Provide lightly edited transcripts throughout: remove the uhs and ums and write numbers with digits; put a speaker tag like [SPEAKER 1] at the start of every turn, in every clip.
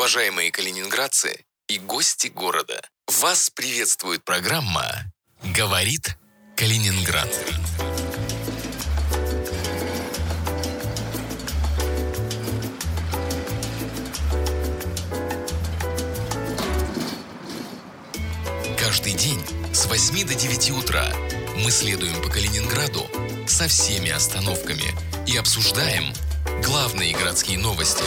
[SPEAKER 1] Уважаемые калининградцы и гости города, вас приветствует программа «Говорит Калининград». Каждый день с 8 до 9 утра мы следуем по Калининграду со всеми остановками и обсуждаем главные городские новости.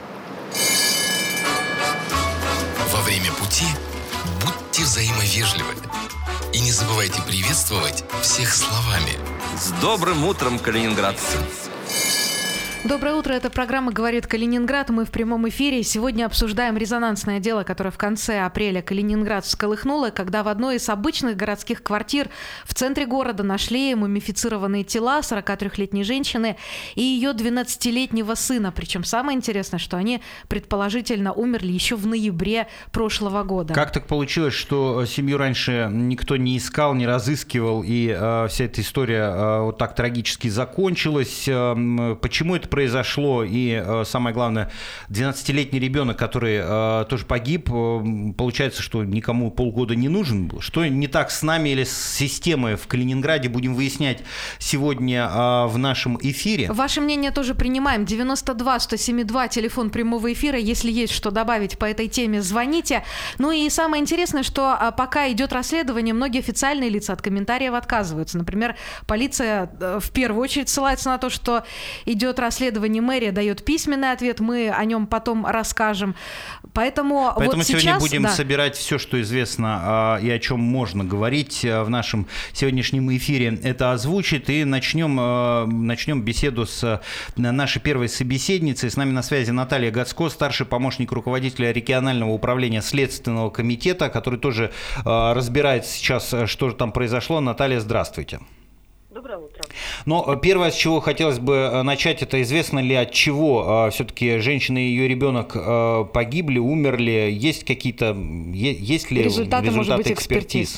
[SPEAKER 1] Во время пути будьте взаимовежливы и не забывайте приветствовать всех словами.
[SPEAKER 2] С добрым утром, калининградцы!
[SPEAKER 3] Доброе утро, это программа «Говорит Калининград». Мы в прямом эфире. Сегодня обсуждаем резонансное дело, которое в конце апреля Калининград всколыхнуло, когда в одной из обычных городских квартир в центре города нашли мумифицированные тела 43-летней женщины и ее 12-летнего сына. Причем самое интересное, что они предположительно умерли еще в ноябре прошлого года.
[SPEAKER 4] Как так получилось, что семью раньше никто не искал, не разыскивал, и вся эта история вот так трагически закончилась? Почему это произошло? И самое главное, 12-летний ребенок, который тоже погиб, получается, что никому полгода не нужен был. Что не так с нами или с системой в Калининграде, будем выяснять сегодня в нашем эфире.
[SPEAKER 3] Ваше мнение тоже принимаем. 92-107-2, телефон прямого эфира. Если есть что добавить по этой теме, звоните. Ну и самое интересное, что пока идет расследование, многие официальные лица от комментариев отказываются. Например, полиция в первую очередь ссылается на то, что идет расследование, мэрия дает письменный ответ, мы о нем потом расскажем. Поэтому вот
[SPEAKER 4] сегодня
[SPEAKER 3] сейчас,
[SPEAKER 4] будем собирать все, что известно и о чем можно говорить в нашем сегодняшнем эфире. Это озвучит, и начнем беседу с нашей первой собеседницей. С нами на связи Наталья Гацко, старший помощник руководителя регионального управления Следственного комитета, который тоже разбирает сейчас, что же там произошло. Наталья, здравствуйте.
[SPEAKER 5] Доброе утро.
[SPEAKER 4] Но первое, с чего хотелось бы начать, это известно ли, от чего все-таки женщина и ее ребенок погибли, умерли? Есть ли результаты экспертиз?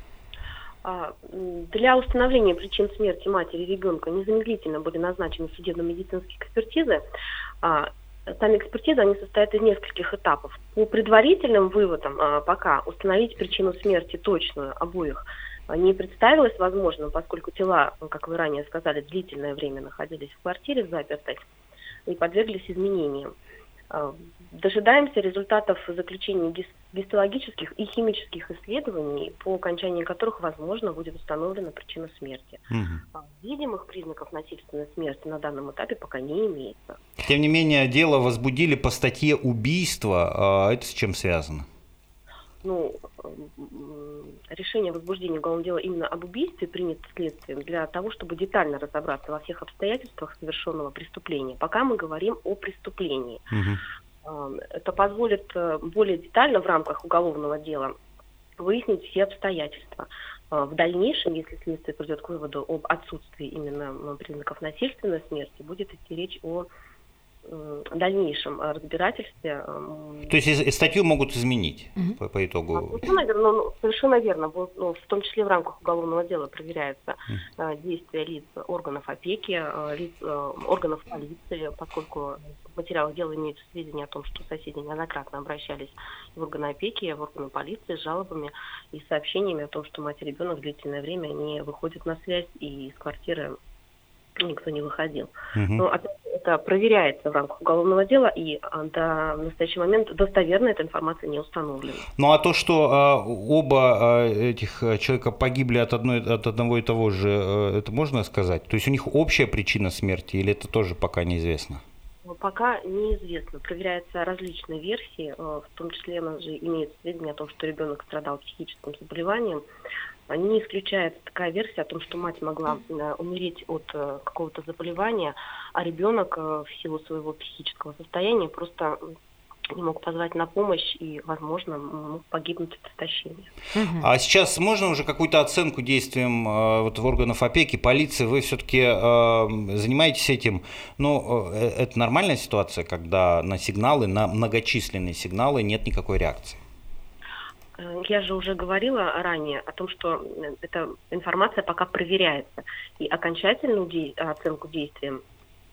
[SPEAKER 5] Для установления причин смерти матери и ребенка незамедлительно были назначены судебно-медицинские экспертизы. Сами экспертизы, они состоят из нескольких этапов. По предварительным выводам пока установить причину смерти точную обоих не представилось возможным, поскольку тела, как вы ранее сказали, длительное время находились в квартире запертой и подверглись изменениям. Дожидаемся результатов заключения гистологических и химических исследований, по окончании которых, возможно, будет установлена причина смерти. Видимых признаков насильственной смерти на данном этапе пока не имеется.
[SPEAKER 4] Тем не менее, дело возбудили по статье убийства. Это с чем связано?
[SPEAKER 5] Решение о возбуждении уголовного дела именно об убийстве принято следствием для того, чтобы детально разобраться во всех обстоятельствах совершенного преступления. Пока мы говорим о преступлении. Это позволит более детально в рамках уголовного дела выяснить все обстоятельства. В дальнейшем, если следствие придет к выводу об отсутствии именно признаков насильственной смерти, будет идти речь о дальнейшем разбирательстве.
[SPEAKER 4] То есть статью могут изменить по итогу?
[SPEAKER 5] Совершенно верно. В том числе в рамках уголовного дела проверяются действия лиц органов опеки, лиц органов полиции, поскольку в материалах дела имеются сведения о том, что соседи неоднократно обращались в органы опеки, в органы полиции с жалобами и сообщениями о том, что мать и ребенок длительное время не выходят на связь, и из квартиры никто не выходил. Но опять это проверяется в рамках уголовного дела, и до настоящего момента достоверно эта информация не установлена.
[SPEAKER 4] Ну а то, что оба этих человека погибли от одного и того же, это можно сказать? То есть у них общая причина смерти, или это тоже пока неизвестно?
[SPEAKER 5] Пока неизвестно. Проверяются различные версии, в том числе у нас же имеется сведения о том, что ребенок страдал психическим заболеванием. Не исключается такая версия о том, что мать могла умереть от какого-то заболевания, а ребенок в силу своего психического состояния просто не мог позвать на помощь и, возможно, мог погибнуть от истощения.
[SPEAKER 4] А сейчас можно уже какую-то оценку действиям органов опеки, полиции? Вы все-таки занимаетесь этим? Это нормальная ситуация, когда на сигналы, на многочисленные сигналы нет никакой реакции?
[SPEAKER 5] Я же уже говорила ранее о том, что эта информация пока проверяется. И окончательную оценку действиям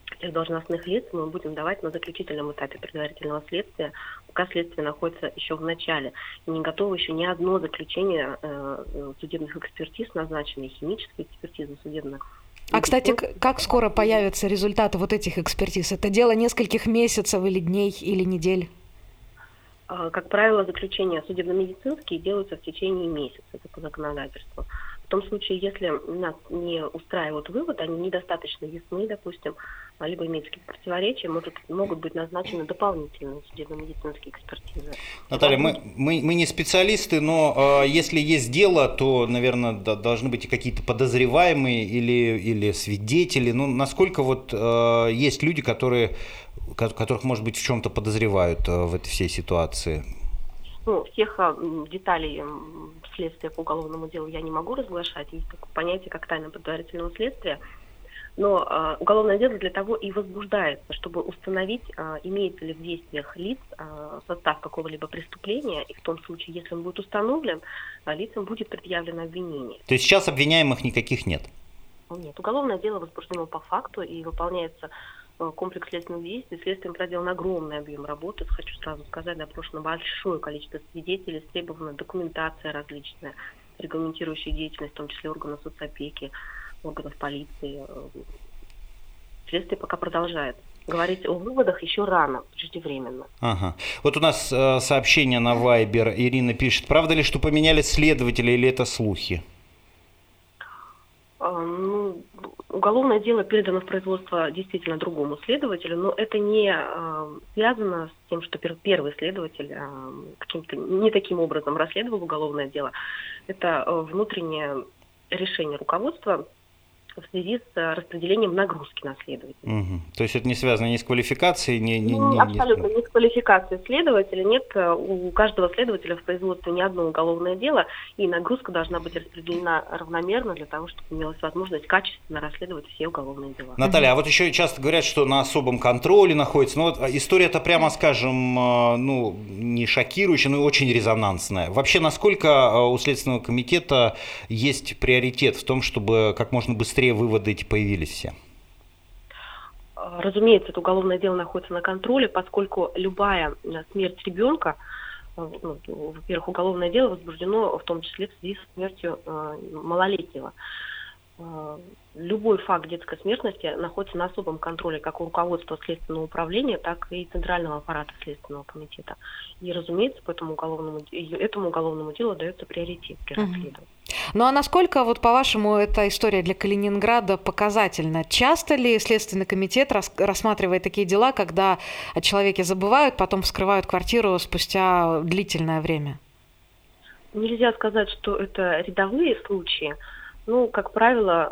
[SPEAKER 5] этих должностных лиц мы будем давать на заключительном этапе предварительного следствия, пока следствие находится еще в начале. И не готово еще ни одно заключение судебных экспертиз, назначенной химической экспертизы судебных.
[SPEAKER 3] А, кстати, как скоро появятся результаты вот этих экспертиз? Это дело нескольких месяцев или дней, или недель?
[SPEAKER 5] Как правило, заключения судебно-медицинские делаются в течение месяца, это по законодательству. В том случае, если нас не устраивают выводы, они недостаточно ясны, допустим, либо имеют какие-то противоречия, могут быть назначены дополнительные судебно-медицинские экспертизы.
[SPEAKER 4] Наталья, мы не специалисты, но если есть дело, то, наверное, должны быть и какие-то подозреваемые или свидетели. Ну, насколько вот есть люди, которых, может быть, в чем-то подозревают в этой всей ситуации?
[SPEAKER 5] Ну, всех деталей следствия по уголовному делу я не могу разглашать. Есть такое понятие, как тайна предварительного следствия. Но уголовное дело для того и возбуждается, чтобы установить, имеется ли в действиях лиц состав какого-либо преступления, и в том случае, если он будет установлен, лицам будет предъявлено обвинение.
[SPEAKER 4] То есть сейчас обвиняемых никаких нет?
[SPEAKER 5] Нет, уголовное дело возбуждено по факту и выполняется комплекс следственных действий. Следствием проделан огромный объем работы. Хочу сразу сказать, допрошено большое количество свидетелей, требована документация различная, регламентирующая деятельность, в том числе органов соцопеки, органов полиции. Следствие пока продолжает. Говорить о выводах еще рано, преждевременно.
[SPEAKER 4] Ага. Вот у нас сообщение на Viber. Ирина пишет: правда ли, что поменяли следователя, или это слухи?
[SPEAKER 5] Уголовное дело передано в производство действительно другому следователю, но это не связано с тем, что первый следователь каким-то не таким образом расследовал уголовное дело. Это внутреннее решение руководства в связи с распределением нагрузки на следователя.
[SPEAKER 4] Угу. То есть это не связано ни с квалификацией,
[SPEAKER 5] абсолютно не с квалификацией следователя. Нет, у каждого следователя в производстве не одно уголовное дело, и нагрузка должна быть распределена равномерно для того, чтобы имелась возможность качественно расследовать все уголовные дела.
[SPEAKER 4] Наталья, а вот еще часто говорят, что на особом контроле находится. Ну вот история-то, прямо скажем, не шокирующая, но и очень резонансная. Вообще, насколько у Следственного комитета есть приоритет в том, чтобы как можно быстрее выводы эти появились все?
[SPEAKER 5] Разумеется, это уголовное дело находится на контроле, поскольку любая смерть ребенка, во-первых, уголовное дело возбуждено в том числе в связи с смертью малолетнего. Любой факт детской смертности находится на особом контроле как у руководства Следственного управления, так и Центрального аппарата Следственного комитета. И, разумеется, этому уголовному делу дается приоритет при расследовании.
[SPEAKER 3] Ну а насколько, вот по-вашему, эта история для Калининграда показательна? Часто ли Следственный комитет рассматривает такие дела, когда о человеке забывают, потом вскрывают квартиру спустя длительное время?
[SPEAKER 5] Нельзя сказать, что это рядовые случаи. Как правило,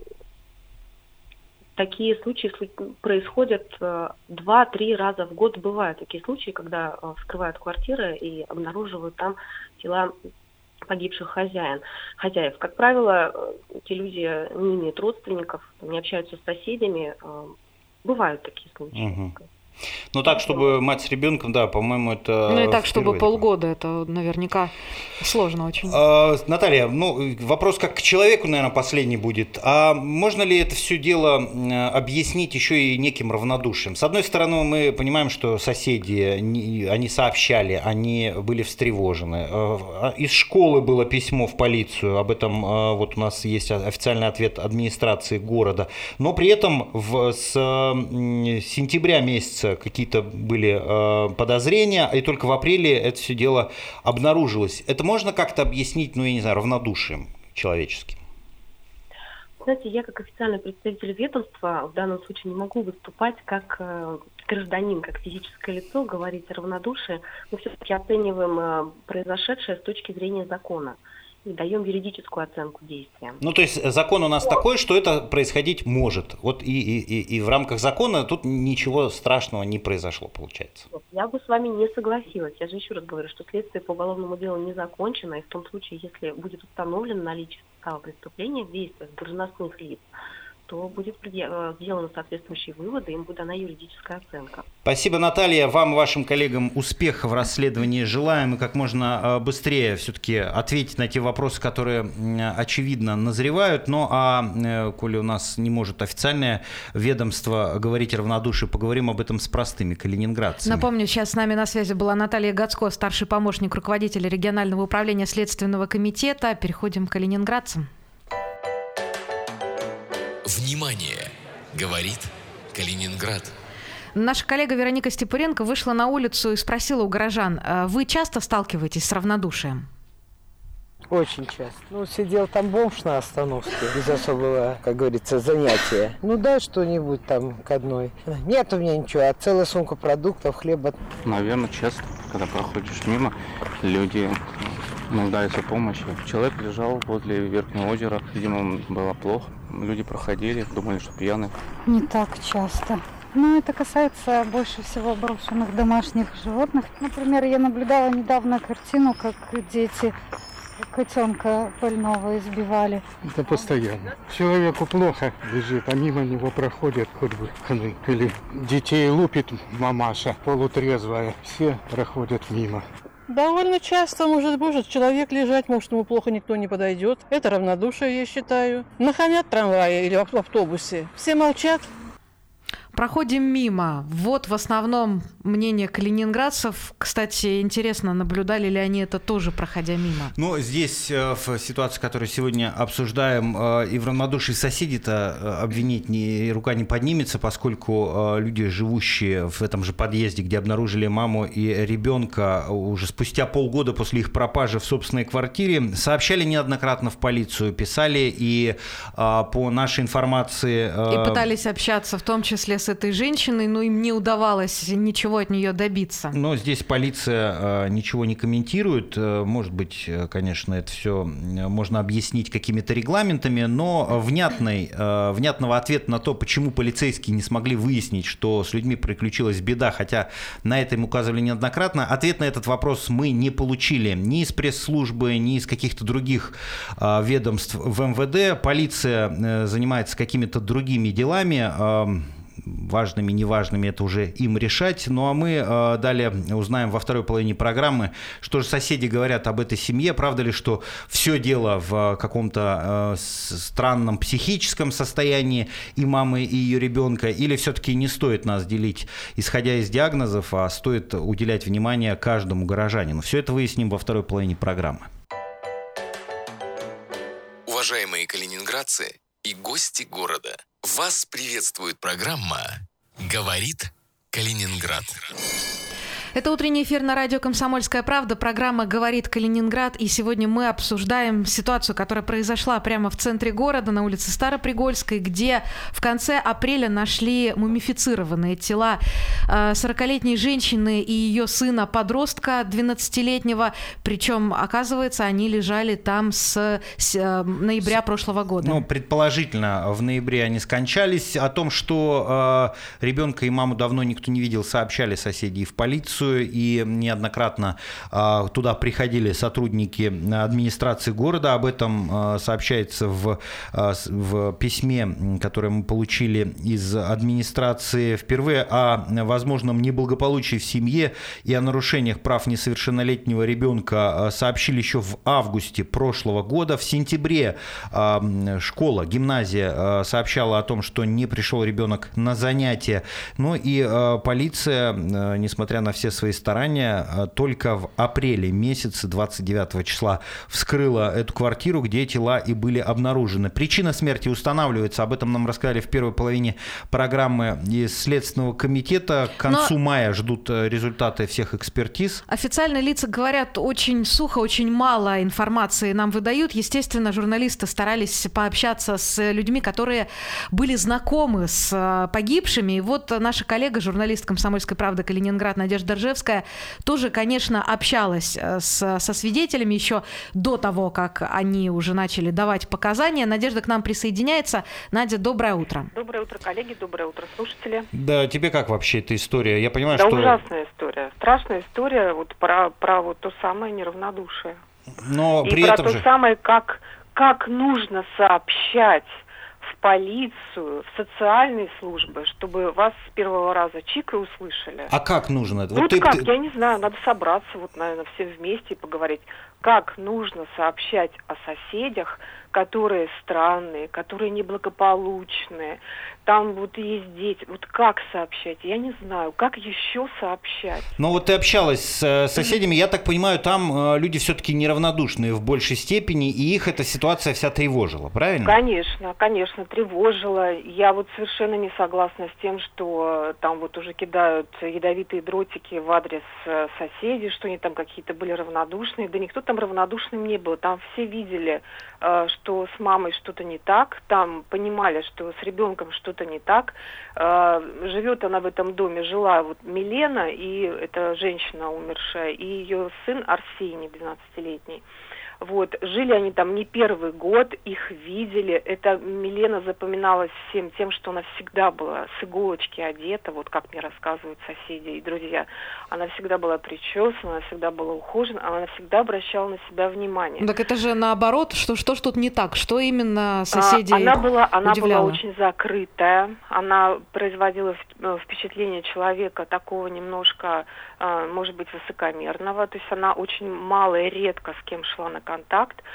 [SPEAKER 5] такие случаи происходят 2-3 раза в год. Бывают такие случаи, когда вскрывают квартиры и обнаруживают там тела погибших хозяев. Как правило, эти люди не имеют родственников, не общаются с соседями. Бывают такие случаи.
[SPEAKER 4] Угу. Ну так, чтобы мать с ребенком, да, по-моему, это...
[SPEAKER 3] Ну и так, чтобы полгода, это наверняка сложно очень.
[SPEAKER 4] Наталья, вопрос как к человеку, наверное, последний будет. А можно ли это все дело объяснить еще и неким равнодушием? С одной стороны, мы понимаем, что соседи, они сообщали, они были встревожены. Из школы было письмо в полицию, об этом вот у нас есть официальный ответ администрации города. Но при этом с сентября месяца какие-то были подозрения, и только в апреле это все дело обнаружилось. Это можно как-то объяснить, равнодушием человеческим?
[SPEAKER 5] Знаете, я как официальный представитель ведомства в данном случае не могу выступать как гражданин, как физическое лицо, говорить о равнодушии. Мы все-таки оцениваем произошедшее с точки зрения закона и даем юридическую оценку действиям.
[SPEAKER 4] То есть закон у нас такой, что это происходить может. Вот и в рамках закона тут ничего страшного не произошло, получается.
[SPEAKER 5] Я бы с вами не согласилась. Я же еще раз говорю, что следствие по уголовному делу не закончено, и в том случае, если будет установлено наличие состава преступления в действиях должностных лиц, то будет сделаны соответствующие выводы, им будет дана юридическая оценка.
[SPEAKER 4] Спасибо, Наталья. Вам и вашим коллегам успехов в расследовании желаем и как можно быстрее все-таки ответить на те вопросы, которые очевидно назревают. Ну а коли у нас не может официальное ведомство говорить о равнодушии, поговорим об этом с простыми калининградцами.
[SPEAKER 3] Напомню, сейчас с нами на связи была Наталья Гацко, старший помощник руководителя регионального управления Следственного комитета. Переходим к калининградцам.
[SPEAKER 1] Внимание! Говорит Калининград.
[SPEAKER 3] Наша коллега Вероника Степуренко вышла на улицу и спросила у горожан: вы часто сталкиваетесь с равнодушием?
[SPEAKER 6] Очень часто. Сидел там бомж на остановке, без особого, как говорится, занятия. Дай что-нибудь там к одной. Нет у меня ничего, а целая сумка продуктов, хлеба.
[SPEAKER 7] Наверное, часто, когда проходишь мимо, люди нуждаются в помощи. Человек лежал возле Верхнего озера, видимо, было плохо. Люди проходили, думали, что пьяный.
[SPEAKER 8] Не так часто. Это касается больше всего брошенных домашних животных. Например, я наблюдала недавно картину, как дети котенка больного избивали.
[SPEAKER 9] Это постоянно. Человеку плохо лежит, а мимо него проходят хоть бы хны. Или детей лупит мамаша, полутрезвая. Все проходят мимо.
[SPEAKER 10] Довольно часто может человек лежать, может ему плохо, никто не подойдет. Это равнодушие, я считаю. Нахамят в трамвае или в автобусе. Все молчат.
[SPEAKER 3] Проходим мимо. Вот в основном мнение калининградцев. Кстати, интересно, наблюдали ли они это тоже, проходя мимо?
[SPEAKER 4] Здесь, в ситуации, которую сегодня обсуждаем, и в равнодушии соседей-то обвинить рука не поднимется, поскольку люди, живущие в этом же подъезде, где обнаружили маму и ребенка уже спустя полгода после их пропажи в собственной квартире, сообщали неоднократно в полицию, писали и по нашей информации...
[SPEAKER 3] И пытались общаться, в том числе с этой женщиной, но им не удавалось ничего от нее добиться.
[SPEAKER 4] Но здесь полиция ничего не комментирует. Может быть, конечно, это все можно объяснить какими-то регламентами, но внятного ответа на то, почему полицейские не смогли выяснить, что с людьми приключилась беда, хотя на это им указывали неоднократно, ответ на этот вопрос мы не получили ни из пресс-службы, ни из каких-то других ведомств в МВД. Полиция занимается какими-то другими делами, важными, неважными, это уже им решать. Ну а мы далее узнаем во второй половине программы, что же соседи говорят об этой семье. Правда ли, что все дело в каком-то странном психическом состоянии и мамы, и ее ребенка, или все-таки не стоит нас делить, исходя из диагнозов, а стоит уделять внимание каждому горожанину. Все это выясним во второй половине программы.
[SPEAKER 1] Уважаемые калининградцы и гости города, вас приветствует программа «Говорит Калининград».
[SPEAKER 3] Это утренний эфир на радио «Комсомольская правда», программа «Говорит Калининград», и сегодня мы обсуждаем ситуацию, которая произошла прямо в центре города, на улице Старопригольской, где в конце апреля нашли мумифицированные тела 40-летней женщины и ее сына-подростка 12-летнего, причем, оказывается, они лежали там с ноября прошлого года.
[SPEAKER 4] Предположительно, в ноябре они скончались. О том, что ребенка и маму давно никто не видел, сообщали соседи в полицию, и неоднократно туда приходили сотрудники администрации города. Об этом сообщается в письме, которое мы получили из администрации. Впервые о возможном неблагополучии в семье и о нарушениях прав несовершеннолетнего ребенка сообщили еще в августе прошлого года. В сентябре школа, гимназия сообщала о том, что не пришел ребенок на занятия. Ну и полиция, несмотря на все свои старания, только в апреле месяце, 29 числа, вскрыла эту квартиру, где тела и были обнаружены. Причина смерти устанавливается, об этом нам рассказали в первой половине программы из Следственного комитета. К концу мая ждут результаты всех экспертиз.
[SPEAKER 3] Официальные лица говорят очень сухо, очень мало информации нам выдают. Естественно, журналисты старались пообщаться с людьми, которые были знакомы с погибшими. И вот наша коллега, журналист «Комсомольской правды» Калининград Надежда Ржевская, тоже, конечно, общалась со свидетелями еще до того, как они уже начали давать показания. Надежда к нам присоединяется. Надя, доброе утро.
[SPEAKER 11] Доброе утро, коллеги, доброе утро, слушатели.
[SPEAKER 4] Да, тебе как вообще эта история? Я понимаю,
[SPEAKER 11] да,
[SPEAKER 4] что...
[SPEAKER 11] ужасная история, страшная история вот про вот то самое неравнодушие.
[SPEAKER 4] Но
[SPEAKER 11] и
[SPEAKER 4] при
[SPEAKER 11] про
[SPEAKER 4] этом
[SPEAKER 11] то
[SPEAKER 4] же...
[SPEAKER 11] самое, как нужно сообщать в полицию, в социальные службы, чтобы вас с первого раза чик и услышали.
[SPEAKER 4] А как нужно это?
[SPEAKER 11] Вот как, я не знаю, надо собраться, вот, наверное, всем вместе и поговорить, как нужно сообщать о соседях, которые странные, которые неблагополучные, там вот есть дети, вот как сообщать, я не знаю, как еще сообщать.
[SPEAKER 4] Ну вот ты общалась с соседями, я так понимаю, там люди все-таки неравнодушные в большей степени, и их эта ситуация вся тревожила, правильно?
[SPEAKER 11] Конечно, тревожила. Я вот совершенно не согласна с тем, что там вот уже кидают ядовитые дротики в адрес соседей, что они там какие-то были равнодушные. Да никто там равнодушным не был, там все видели, что с мамой что-то не так, там понимали, что с ребенком что-то не так. Живет она в этом доме, жила вот Милена, и это женщина умершая, и ее сын Арсений, 12-летний. Вот, жили они там не первый год, их видели. Это Милена запоминалась всем тем, что она всегда была с иголочки одета, вот как мне рассказывают соседи и друзья. Она всегда была причесана, она всегда была ухожена, она всегда обращала на себя внимание.
[SPEAKER 3] Так это же наоборот, что ж тут не так? Что именно соседей
[SPEAKER 11] Она была
[SPEAKER 3] удивляло?
[SPEAKER 11] очень закрытая, она производила впечатление человека такого немножко, может быть, высокомерного, то есть она очень мало и редко с кем шла на контакт.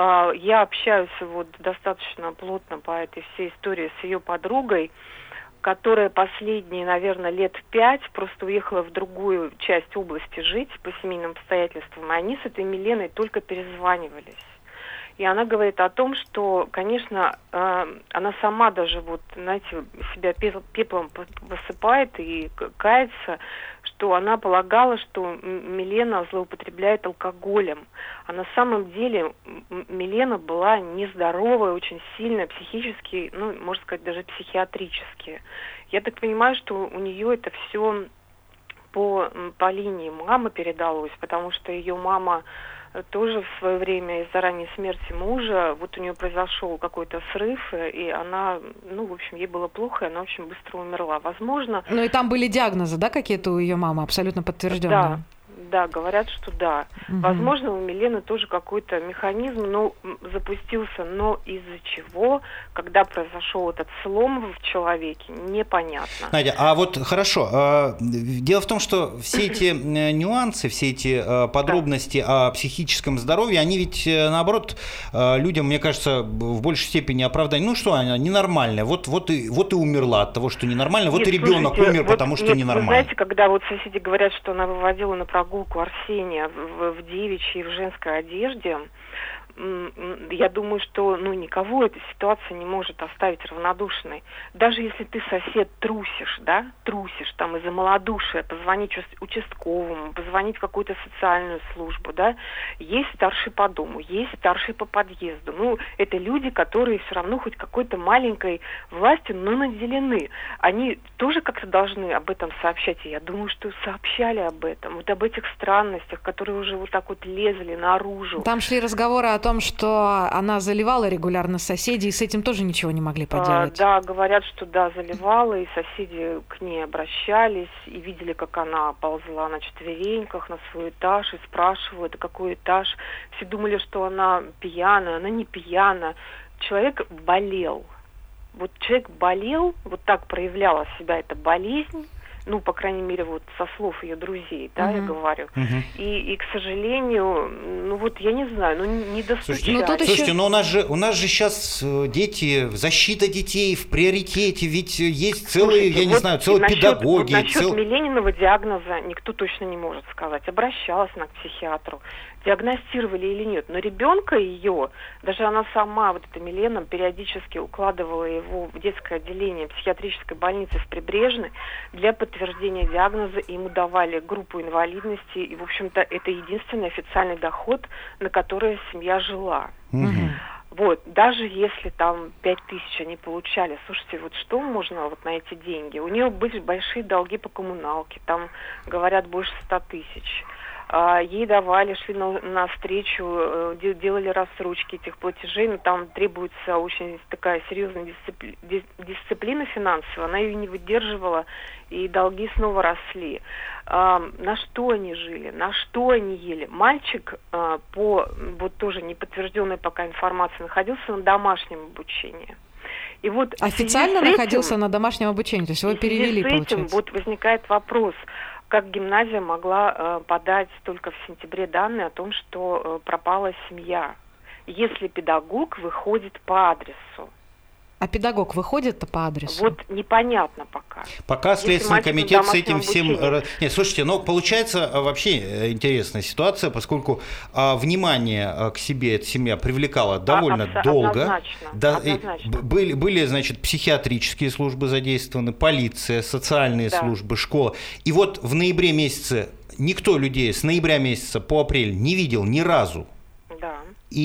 [SPEAKER 11] Я общаюсь вот достаточно плотно по этой всей истории с ее подругой, которая последние, наверное, лет 5 просто уехала в другую часть области жить по семейным обстоятельствам, и они с этой Миленой только перезванивались. И она говорит о том, что, конечно, она сама даже, вот, знаете, себя пеплом высыпает и кается, что она полагала, что Милена злоупотребляет алкоголем. А на самом деле Милена была нездоровая, очень сильная, психически, ну, можно сказать, даже психиатрически. Я так понимаю, что у нее это все по линии мамы передалось, потому что ее мама тоже в свое время из-за ранней смерти мужа, вот у нее произошел какой-то срыв, и она, ну, в общем, ей было плохо, и она очень быстро умерла. Возможно...
[SPEAKER 3] Ну и там были диагнозы, да, какие-то у ее мамы, абсолютно подтвержденные?
[SPEAKER 11] Да, говорят, что да.
[SPEAKER 3] Угу.
[SPEAKER 11] Возможно, у Милены тоже какой-то механизм, запустился, но из-за чего, когда произошел этот слом в человеке, непонятно.
[SPEAKER 4] Надя, а вот хорошо. Дело в том, что все эти нюансы, все эти подробности о психическом здоровье, они ведь, наоборот, людям, мне кажется, в большей степени оправдание. Ну что, она ненормальная, вот и умерла от того, что ненормально, вот и ребенок умер, потому что ненормально.
[SPEAKER 11] Вы знаете, когда вот соседи говорят, что она выводила на прогулку Арсения в девичьей и в женской одежде, я думаю, что никого эта ситуация не может оставить равнодушной. Даже если ты, сосед, трусишь там из-за малодушия, позвонить участковому, позвонить в какую-то социальную службу, да, есть старший по дому, есть старший по подъезду. Это люди, которые все равно хоть какой-то маленькой властью, но наделены. Они тоже как-то должны об этом сообщать. И я думаю, что сообщали об этом, вот об этих странностях, которые уже вот так вот лезли наружу.
[SPEAKER 3] Там шли разговоры о том, что она заливала регулярно соседей, и с этим тоже ничего не могли поделать.
[SPEAKER 11] Да, говорят, что да, заливала, и соседи к ней обращались, и видели, как она ползла на четвереньках на свой этаж, и спрашивала, это какой этаж. Все думали, что она пьяная, она не пьяна. Человек болел. Вот человек болел, вот так проявляла себя эта болезнь, по крайней мере, вот со слов ее друзей, да, я говорю. И, к сожалению, я не знаю, не достучаться.
[SPEAKER 4] Слушайте, но у нас же сейчас дети, защита детей в приоритете, ведь есть целые, целые педагоги.
[SPEAKER 11] Насчет Милениного диагноза никто точно не может сказать. Обращалась она к психиатру, диагностировали или нет. Но ребенка ее, даже она сама, вот эта Милена, периодически укладывала его в детское отделение психиатрической больницы в Прибрежной для подтверждения диагноза, и ему давали группу инвалидности, и, в общем-то, это единственный официальный доход, на который семья жила. Вот, даже если там 5000 они получали, слушайте, вот что можно вот на эти деньги? У нее были большие долги по коммуналке, там, говорят, больше 100 тысяч. Ей давали, шли на встречу, делали рассрочки этих платежей, но там требуется очень такая серьезная дисциплина финансовая, она ее не выдерживала, и долги снова росли. На что они жили, на что они ели? Мальчик, по вот тоже неподтвержденной пока информации, находился на домашнем обучении. И вот
[SPEAKER 3] официально находился на домашнем обучении, то есть его перевели, получается.
[SPEAKER 11] С этим вот возникает вопрос, как гимназия могла подать только в сентябре данные о том, что пропала семья, если педагог выходит по адресу.
[SPEAKER 3] А педагог выходит-то по адресу?
[SPEAKER 11] Вот непонятно пока.
[SPEAKER 4] Пока Следственный комитет с этим всем... Нет, слушайте, но получается вообще интересная ситуация, поскольку внимание к себе эта семья привлекала довольно долго.
[SPEAKER 11] Однозначно.
[SPEAKER 4] Были, значит, психиатрические службы задействованы, полиция, социальные службы, школа. И вот в ноябре месяце никто людей с ноября месяца по апрель не видел ни разу.
[SPEAKER 11] Да.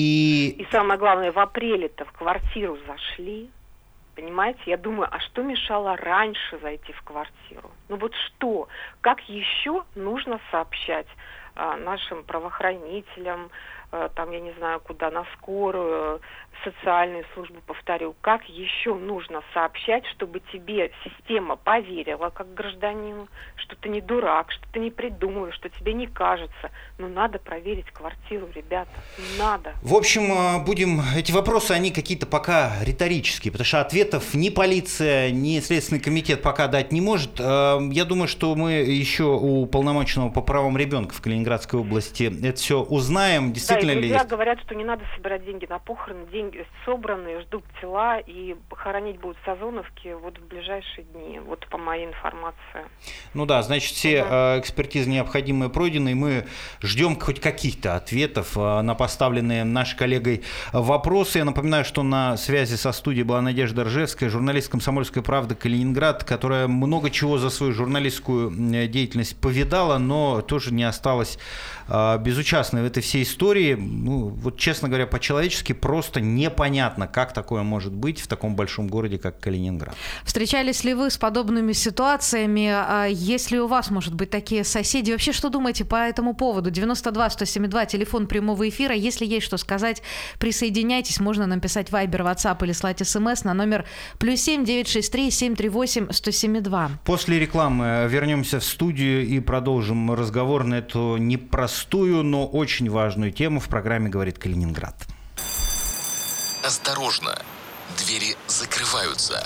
[SPEAKER 4] И
[SPEAKER 11] самое главное, в апреле-то в квартиру зашли. Понимаете, я думаю, а что мешало раньше зайти в квартиру? Ну вот что? Как еще нужно сообщать нашим правоохранителям, там, я не знаю, куда, на скорую, социальную службу, повторю, как еще нужно сообщать, чтобы тебе система поверила, как гражданину, что ты не дурак, что ты не придумываешь, что тебе не кажется. Но надо проверить квартиру, ребята, надо.
[SPEAKER 4] В общем, эти вопросы, они какие-то пока риторические, потому что ответов ни полиция, ни Следственный комитет пока дать не может. Я думаю, что мы еще у уполномоченного по правам ребенка в Калининградской области это все узнаем. Действительно ли
[SPEAKER 11] друзья говорят, что не надо собирать деньги на похороны, деньги собраны, ждут тела, и хоронить будут в Сазоновке вот в ближайшие дни, вот по моей информации.
[SPEAKER 4] Ну да, значит, все экспертизы необходимые пройдены, и мы ждем хоть каких-то ответов на поставленные нашей коллегой вопросы. Я напоминаю, что на связи со студией была Надежда Ржевская, журналист «Комсомольской правды» Калининград, которая много чего за свою журналистскую деятельность повидала, но тоже не осталась безучастной в этой всей истории. Ну, вот, честно говоря, по-человечески просто непонятно, как такое может быть в таком большом городе, как Калининград.
[SPEAKER 3] Встречались ли вы с подобными ситуациями? Есть ли у вас, может быть, такие соседи? Вообще, что думаете по этому поводу? 92-107-2, телефон прямого эфира. Если есть что сказать, присоединяйтесь. Можно написать Viber, WhatsApp или слать СМС на номер +7 963 738 107-2.
[SPEAKER 4] После рекламы вернемся в студию и продолжим разговор на эту непростую, но очень важную тему в программе «Говорит Калининград».
[SPEAKER 1] Осторожно, двери закрываются.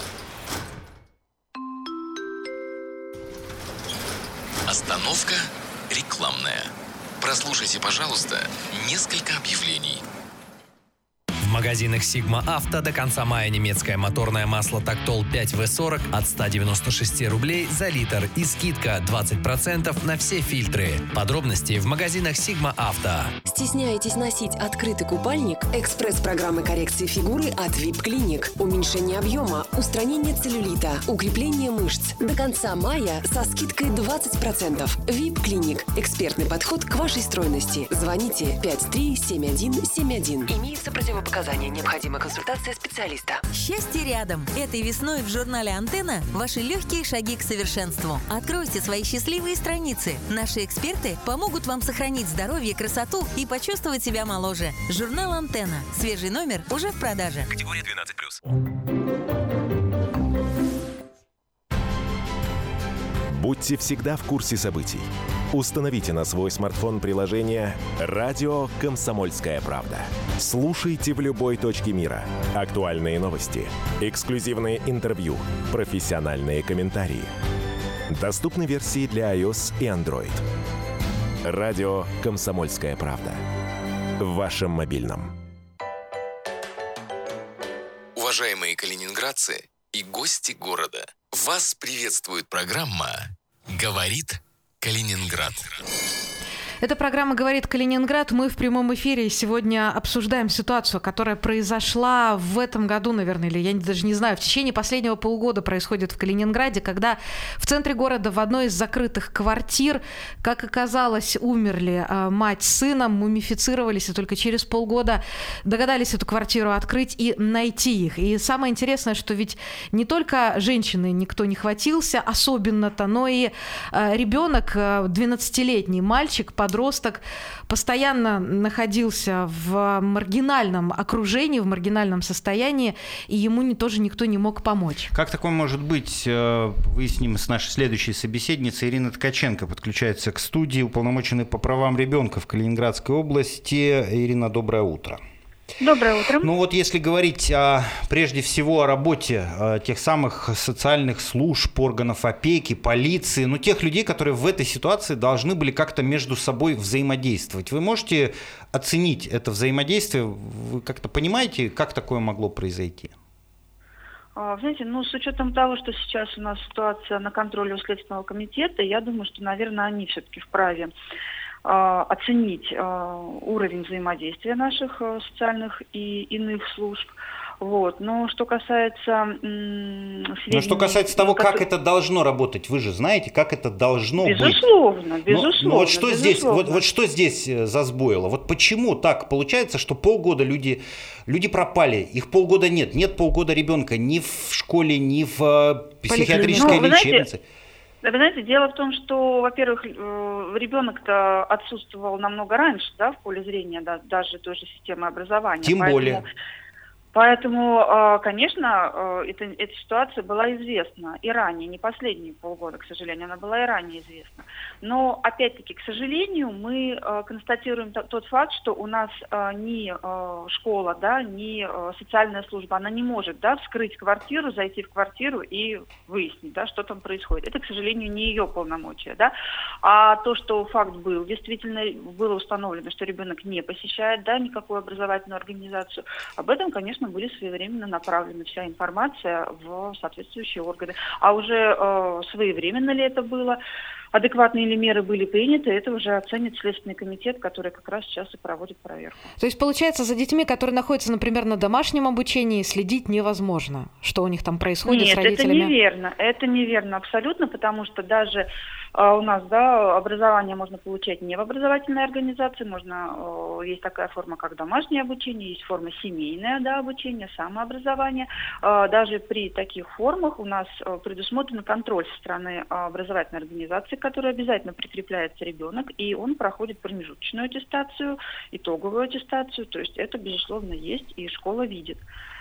[SPEAKER 1] Остановка рекламная. Прослушайте, пожалуйста, несколько объявлений.
[SPEAKER 12] В магазинах Sigma Auto до конца мая немецкое моторное масло Tactol 5V40 от 196 рублей за литр и скидка 20% на все фильтры. Подробности в магазинах Sigma Auto.
[SPEAKER 13] Стесняетесь носить открытый купальник? Экспресс-программы коррекции фигуры от VIP Clinic. Уменьшение объема, устранение целлюлита, укрепление мышц. До конца мая со скидкой 20%. VIP Clinic. Экспертный подход к вашей стройности. Звоните 537171. Имеются противопоказания. Необходима консультация специалиста.
[SPEAKER 14] Счастье рядом. Этой весной в журнале «Антенна» ваши легкие шаги к совершенству. Откройте свои счастливые страницы. Наши эксперты помогут вам сохранить здоровье, красоту и почувствовать себя моложе. Журнал «Антенна». Свежий номер уже в продаже.
[SPEAKER 12] Категория 12+.
[SPEAKER 15] Будьте всегда в курсе событий. Установите на свой смартфон приложение «Радио Комсомольская правда». Слушайте в любой точке мира. Актуальные новости, эксклюзивные интервью, профессиональные комментарии. Доступны версии для iOS и Android. «Радио Комсомольская правда». В вашем мобильном.
[SPEAKER 1] Уважаемые калининградцы и гости города, вас приветствует программа «Говорит Калининград».
[SPEAKER 3] Эта программа «Говорит Калининград». Мы в прямом эфире сегодня обсуждаем ситуацию, которая произошла в этом году, наверное, или я даже не знаю, в течение последнего полугода происходит в Калининграде, когда в центре города в одной из закрытых квартир, как оказалось, умерли мать с сыном, мумифицировались, и только через полгода догадались эту квартиру открыть и найти их. И самое интересное, что ведь не только женщины никто не хватился особенно-то, но и ребенок, 12-летний мальчик, подросток, постоянно находился в маргинальном окружении, в маргинальном состоянии, и ему тоже никто не мог помочь.
[SPEAKER 4] Как такое может быть, выясним с нашей следующей собеседницей. Ирина Ткаченко подключается к студии, уполномоченной по правам ребенка в Калининградской области. Ирина, доброе утро.
[SPEAKER 16] Доброе утро.
[SPEAKER 4] Ну вот если говорить прежде всего о работе тех самых социальных служб, органов опеки, полиции, тех людей, которые в этой ситуации должны были как-то между собой взаимодействовать. Вы можете оценить это взаимодействие? Вы как-то понимаете, как такое могло произойти?
[SPEAKER 16] Знаете, с учетом того, что сейчас у нас ситуация на контроле у Следственного комитета, я думаю, что, наверное, они все-таки вправе оценить уровень взаимодействия наших социальных и иных служб. Но что касается
[SPEAKER 4] что касается того, как это должно работать, вы же знаете, как это должно быть.
[SPEAKER 16] Безусловно.
[SPEAKER 4] Вот что здесь, вот что здесь засбоило? Вот почему так получается, что полгода люди пропали, их полгода нет полгода ребенка ни в школе, ни в психиатрической лечебнице.
[SPEAKER 16] Вы знаете, дело в том, что, во-первых, ребенок-то отсутствовал намного раньше, в поле зрения, даже той же системы образования.
[SPEAKER 4] Тем более.
[SPEAKER 16] Поэтому, конечно, эта ситуация была известна и ранее, не последние полгода, к сожалению, она была и ранее известна. Но, опять-таки, к сожалению, мы констатируем тот факт, что у нас ни школа, ни социальная служба, она не может вскрыть квартиру, зайти в квартиру и выяснить, что там происходит. Это, к сожалению, не ее полномочия. А то, что факт был, действительно было установлено, что ребенок не посещает никакую образовательную организацию, об этом, конечно, были своевременно направлены вся информация в соответствующие органы. А уже своевременно ли это было, адекватные ли меры были приняты, это уже оценит Следственный комитет, который как раз сейчас и проводит проверку.
[SPEAKER 3] То есть, получается, за детьми, которые находятся, например, на домашнем обучении, следить невозможно, что у них там происходит с родителями?
[SPEAKER 16] Нет, это неверно абсолютно, потому что даже у нас, образование можно получать не в образовательной организации, есть такая форма, как домашнее обучение, есть форма семейное, обучение, самообразование. Даже при таких формах у нас предусмотрен контроль со стороны образовательной организации, к которой обязательно прикрепляется ребенок, и он проходит промежуточную аттестацию, итоговую аттестацию, то есть это, безусловно, есть, и школа видит.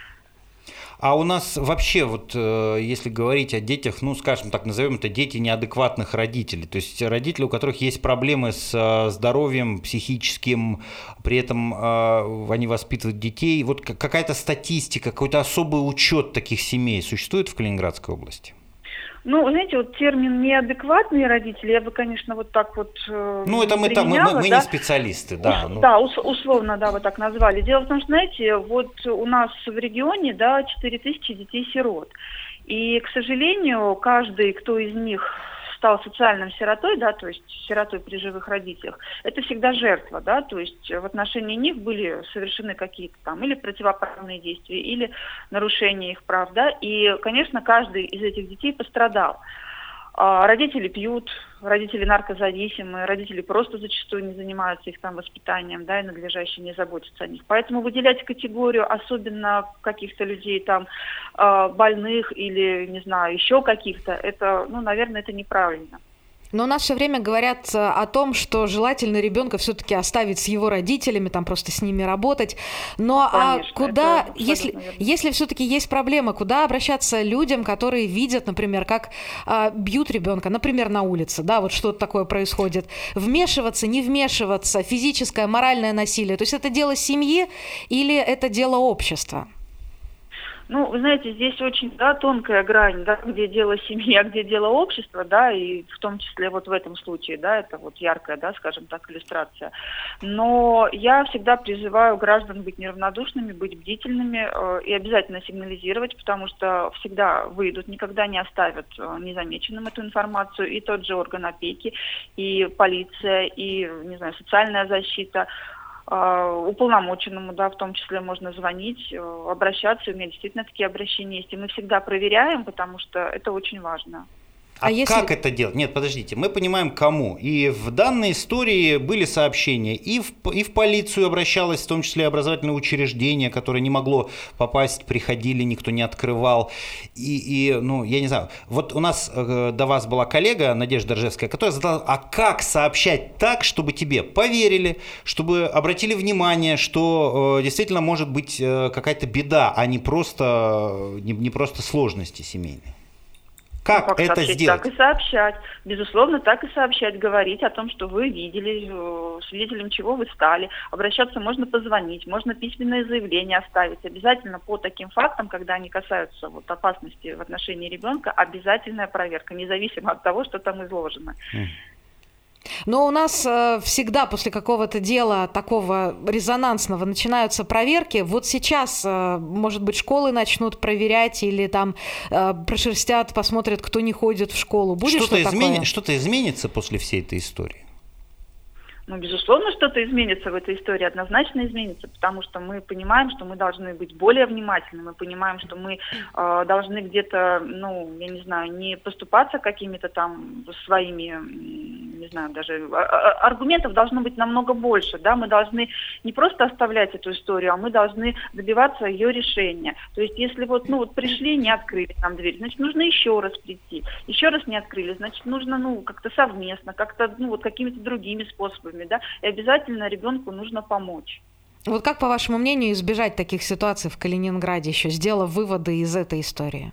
[SPEAKER 4] А у нас вообще, если говорить о детях, скажем так, назовем это дети неадекватных родителей, то есть родители, у которых есть проблемы с здоровьем психическим, при этом они воспитывают детей, какая-то статистика, какой-то особый учет таких семей существует в Калининградской области?
[SPEAKER 16] Знаете, термин «неадекватные родители» я бы, конечно,
[SPEAKER 4] это мы не специалисты,
[SPEAKER 16] условно, вот так назвали. Дело в том, что, знаете, у нас в регионе, 4000 детей-сирот. И, к сожалению, каждый, кто из них стал социальным сиротой, то есть сиротой при живых родителях, это всегда жертва, то есть в отношении них были совершены какие-то или противоправные действия, или нарушения их прав, и, конечно, каждый из этих детей пострадал. Родители пьют, родители наркозависимые, родители просто зачастую не занимаются их воспитанием, и надлежаще не заботятся о них. Поэтому выделять категорию, особенно каких-то людей больных или, не знаю, еще каких-то, это, наверное, это неправильно.
[SPEAKER 3] Но у нас все время говорят о том, что желательно ребенка все-таки оставить с его родителями, просто с ними работать. Конечно, куда, если все-таки есть проблема, куда обращаться людям, которые видят, например, как бьют ребенка, например, на улице, что-то такое происходит. Вмешиваться, не вмешиваться, физическое, моральное насилие. То есть это дело семьи или это дело общества?
[SPEAKER 16] Вы знаете, здесь очень тонкая грань, где дело семьи, а где дело общества, и в том числе в этом случае, это яркая, скажем так, иллюстрация. Но я всегда призываю граждан быть неравнодушными, быть бдительными и обязательно сигнализировать, потому что всегда выйдут, никогда не оставят незамеченным эту информацию. И тот же орган опеки, и полиция, и, не знаю, социальная защита. Уполномоченному, в том числе можно звонить, обращаться, у меня действительно такие обращения есть, и мы всегда проверяем, потому что это очень важно.
[SPEAKER 4] Как это делать? Нет, подождите, мы понимаем, кому. И в данной истории были сообщения, и в полицию обращалось, в том числе образовательное учреждение, которое не могло попасть, приходили, никто не открывал. Я не знаю, у нас до вас была коллега Надежда Ржевская, которая задала, а как сообщать так, чтобы тебе поверили, чтобы обратили внимание, что действительно может быть какая-то беда, а не просто сложности семейные? Как это
[SPEAKER 16] сообщать,
[SPEAKER 4] сделать?
[SPEAKER 16] так и сообщать. Безусловно, так и сообщать, говорить о том, что вы видели, свидетелем чего вы стали. Обращаться можно позвонить, можно письменное заявление оставить. Обязательно по таким фактам, когда они касаются вот опасности в отношении ребенка, обязательная проверка, независимо от того, что там изложено.
[SPEAKER 3] Но у нас всегда после какого-то дела такого резонансного начинаются проверки. Вот сейчас, может быть, школы начнут проверять или там прошерстят, посмотрят, кто не ходит в школу. Будет
[SPEAKER 4] что-то изменится после всей этой истории?
[SPEAKER 16] Ну, безусловно, что-то изменится в этой истории, однозначно изменится, потому что мы понимаем, что мы должны быть более внимательны, мы понимаем, что мы должны где-то, ну, я не знаю, не поступаться какими-то там своими, не знаю, даже аргументов должно быть намного больше, да, мы должны не просто оставлять эту историю, а мы должны добиваться ее решения. То есть, если вот, ну, вот пришли, не открыли нам дверь, значит, нужно еще раз прийти, еще раз не открыли, значит, нужно, ну, как-то совместно, как-то, ну, вот какими-то другими способами, да, и обязательно ребенку нужно помочь.
[SPEAKER 3] Вот как, по вашему мнению, избежать таких ситуаций в Калининграде, еще сделав выводы из этой истории?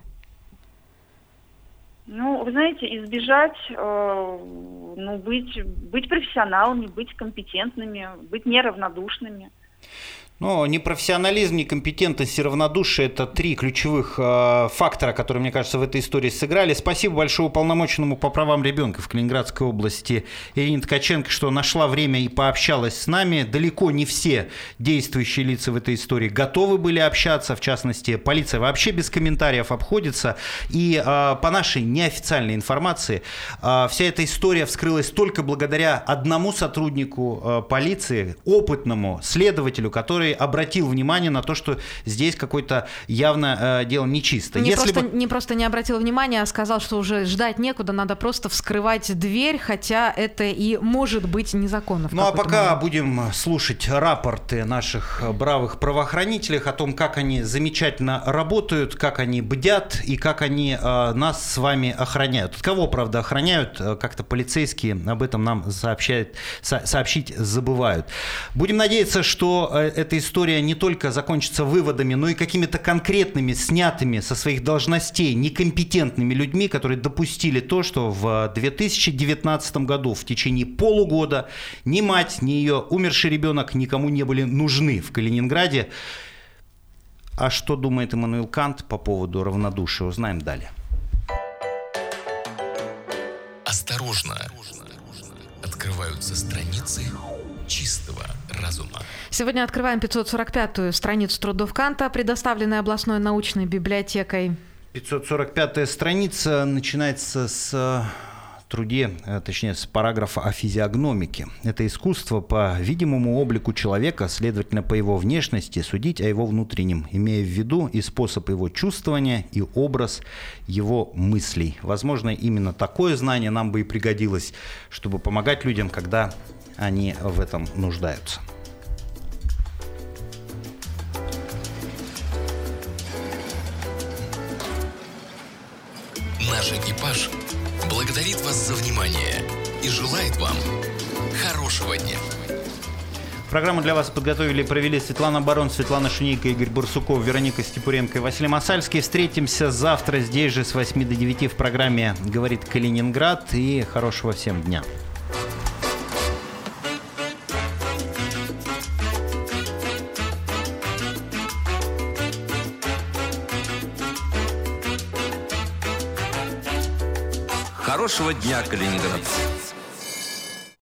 [SPEAKER 16] Ну, вы знаете, избежать, ну, быть профессионалами, быть компетентными, быть неравнодушными.
[SPEAKER 4] Но непрофессионализм, некомпетентность и равнодушие – это три ключевых фактора, которые, мне кажется, в этой истории сыграли. Спасибо большое уполномоченному по правам ребенка в Калининградской области Ирине Ткаченко, что нашла время и пообщалась с нами. Далеко не все действующие лица в этой истории готовы были общаться. В частности, полиция вообще без комментариев обходится. И по нашей неофициальной информации, вся эта история вскрылась только благодаря одному сотруднику полиции, опытному следователю, который обратил внимание на то, что здесь какое-то явно дело нечисто.
[SPEAKER 3] Не просто не обратил внимания, а сказал, что уже ждать некуда, надо просто вскрывать дверь, хотя это и может быть незаконно.
[SPEAKER 4] Ну а пока будем слушать рапорты наших бравых правоохранителей о том, как они замечательно работают, как они бдят и как они нас с вами охраняют. Кого, правда, охраняют, как-то полицейские об этом нам сообщить забывают. Будем надеяться, что эта история не только закончится выводами, но и какими-то конкретными, снятыми со своих должностей некомпетентными людьми, которые допустили то, что в 2019 году в течение полугода ни мать, ни ее умерший ребенок никому не были нужны в Калининграде. А что думает Иммануил Кант по поводу равнодушия, узнаем далее.
[SPEAKER 1] Осторожно! Открываются страницы чистого разума.
[SPEAKER 3] Сегодня открываем 545-ю страницу трудов Канта, предоставленной областной научной библиотекой.
[SPEAKER 4] 545-я страница начинается с параграфа о физиогномике. Это искусство по видимому облику человека, следовательно, по его внешности, судить о его внутреннем, имея в виду и способ его чувствования, и образ его мыслей. Возможно, именно такое знание нам бы и пригодилось, чтобы помогать людям, когда они в этом нуждаются.
[SPEAKER 1] Наш экипаж благодарит вас за внимание и желает вам хорошего дня.
[SPEAKER 4] Программу для вас подготовили и провели Светлана Барон, Светлана Шунейко, Игорь Бурсуков, Вероника Степуренко и Василий Масальский. Встретимся завтра здесь же с 8 до 9 в программе «Говорит Калининград». И хорошего всем дня.
[SPEAKER 2] Хорошего дня, калининградцы!